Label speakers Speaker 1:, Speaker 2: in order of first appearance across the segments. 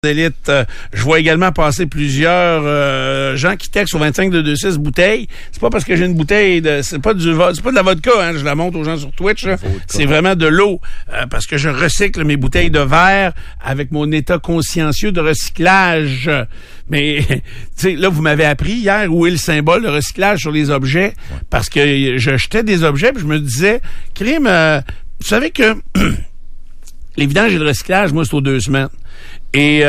Speaker 1: Élite. Je vois également passer plusieurs gens qui textent au 25-226 bouteilles. C'est pas parce que j'ai une bouteille c'est pas de la vodka, hein, je la montre aux gens sur Twitch. C'est vraiment de l'eau parce que je recycle mes bouteilles de verre avec mon état consciencieux de recyclage. Mais tu sais, là vous m'avez appris hier où est le symbole de recyclage sur les objets parce que je jetais des objets puis je me disais crime vous savez que les vidanges et le recyclage, moi c'est aux 2 semaines. Et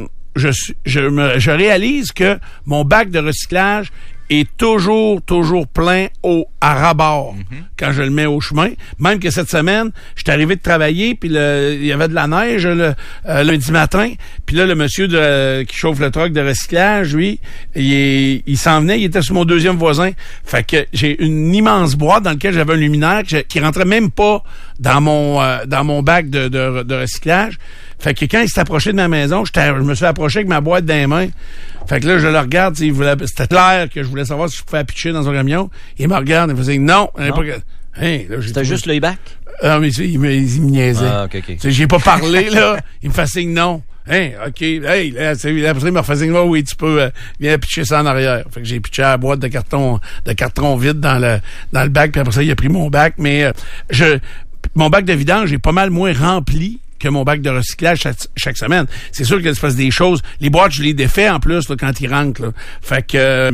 Speaker 1: je réalise que mon bac de recyclage est toujours plein à rebord quand je le mets au chemin. Même que cette semaine, j'étais arrivé de travailler, puis il y avait de la neige lundi matin. Puis là, le monsieur qui chauffe le truck de recyclage, lui, il s'en venait, il était sur mon deuxième voisin. Fait que j'ai une immense boîte dans laquelle j'avais un luminaire qui rentrait même pas dans mon bac de recyclage. Fait que quand il s'est approché de ma maison, je me suis approché avec ma boîte dans les mains. Fait que là, je le regarde, c'était clair que je voulais savoir si je pouvais pitcher dans un camion. Il me regarde, il faisait non. Hey, là,
Speaker 2: c'était juste le bac?
Speaker 1: Ah, mais il me niaisait.
Speaker 2: Ah, OK.
Speaker 1: J'ai pas parlé, là. Il me fait signe non. Hey, OK. Hey, là, après, il me refait signe non. Oui, tu peux, viens pitcher ça en arrière. Fait que j'ai pitché la boîte de carton vide dans le bac, puis après ça, il a pris mon bac. Mais, mon bac de vidange est pas mal moins rempli que mon bac de recyclage chaque semaine. C'est sûr qu'il se passe des choses. Les boîtes, je les défais en plus là, quand ils rentrent. Là. Fait que,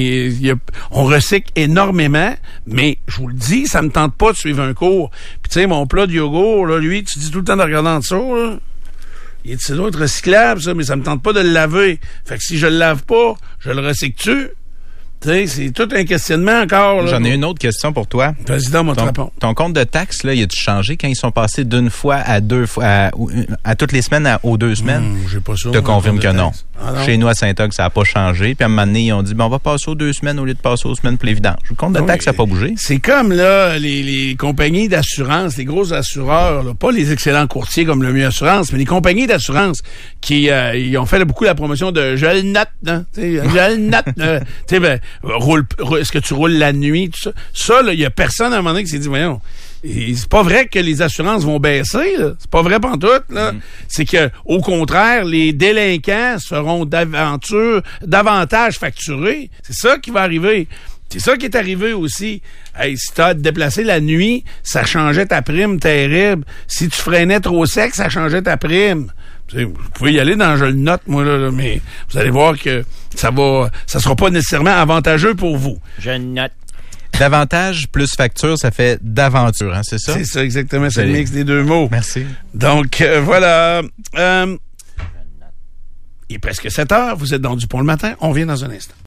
Speaker 1: on recycle énormément, mais je vous le dis, ça me tente pas de suivre un cours. Puis tu sais, mon plat de yogourt, là, lui, tu dis tout le temps de regarder en dessous, là. C'est doit être recyclable, ça, mais ça me tente pas de le laver. Fait que si je le lave pas, je le recycle-tu? C'est tout un questionnement encore. Là.
Speaker 3: J'en ai une autre question pour toi.
Speaker 1: Président, moi, te réponds.
Speaker 3: Ton compte de taxes, là, il a-tu changé quand ils sont passés d'une fois à 2 fois, à toutes les semaines aux 2 semaines?
Speaker 1: J'ai pas ça.
Speaker 3: Je te confirme que non.
Speaker 1: Non.
Speaker 3: Chez nous, à Saint-Og, ça n'a pas changé. Puis à un moment donné, ils ont dit, on va passer aux 2 semaines au lieu de passer aux semaines pour les vidanges. Le compte de taxes n'a pas bougé.
Speaker 1: C'est comme, là, les compagnies d'assurance, les gros assureurs, là, pas les excellents courtiers comme le Mieux Assurance, mais les compagnies d'assurance qui ils ont fait beaucoup la promotion de je le note, hein, je le note, tu sais, est-ce que tu roules la nuit, tout ça. Ça, là, il y a personne à un moment donné qui s'est dit, voyons, c'est pas vrai que les assurances vont baisser, là. C'est pas vrai pantoute, là. C'est que, au contraire, les délinquants seront davantage facturés. C'est ça qui va arriver. C'est ça qui est arrivé aussi. Hey, si t'as à te déplacer la nuit, ça changeait ta prime terrible. Si tu freinais trop sec, ça changeait ta prime. Vous pouvez y aller dans je le note, moi, là, mais vous allez voir que ça sera pas nécessairement avantageux pour vous.
Speaker 2: Je note.
Speaker 3: Davantage plus facture, ça fait d'aventure, hein, c'est ça?
Speaker 1: C'est ça, exactement. C'est le mix des deux mots.
Speaker 3: Merci.
Speaker 1: Donc, voilà. Il est presque 7 heures. Vous êtes dans Dupont le matin. On vient dans un instant.